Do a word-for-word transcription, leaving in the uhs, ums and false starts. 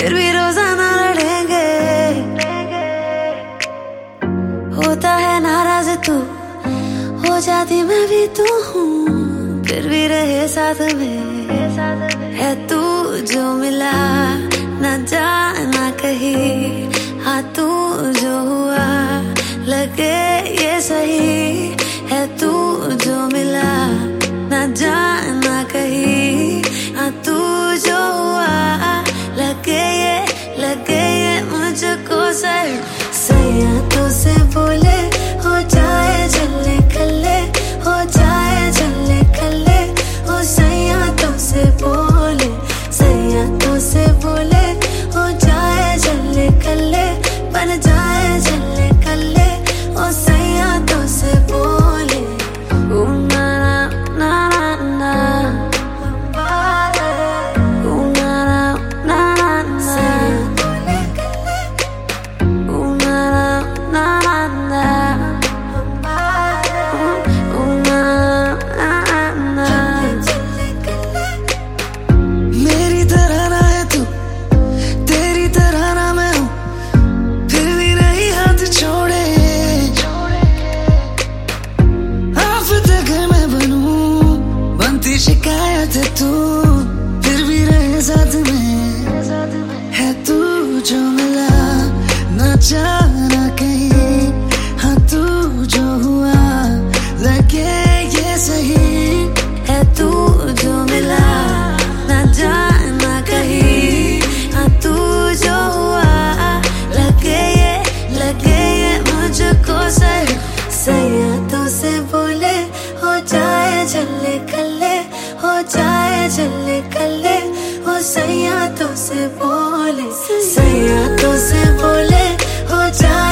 फिर भी रोजाना लड़ेंगे। होता है नाराज तू, हो जाती मैं भी तू हूँ, फिर भी रहे साथ में। है तू जो मिला ना जाना कहीं, हाँ तू जो हुआ लगे ये सही। है तू जो मिला ना जाना कहीं, हाँ तू जो हुआ लगे ये लगे ये मुझको सही। सैया तो से बोले हो जाए जल्ले कल्ले, हो जाए जल्ले कल्ले। हो सैया तो से बोले, सैया तो से बोले हो जाए जल्ले कल्ले, बन जाए जल्ले कल्ले। ओ सैया तो से बोले ओ ना ना ना ना ओ ना ना ना ना ओ ना ना ना ना ओ ना ना ना। मेरी तरह ना है तू, तेरी तरह ना मैं हूँ, फिर भी नहीं हाथ छोड़े। आफत अगर मैं बनूं, बनती शिकायत है तू, फिर भी रहे साथ में। है तू जो मिला न जाना कहीं, हाँ तू जो हुआ लगे ये सही। है तू जो मिला ना जाना कहीं, हाँ तू जो हुआ लगे ये लगे ये मुझको सही। सैया तो से बोले हो जाए जल्ले कल्ले, हो जाए जल्ले कल्ले। हो सैया तो से बोले, सैया तो से बोले हो जाए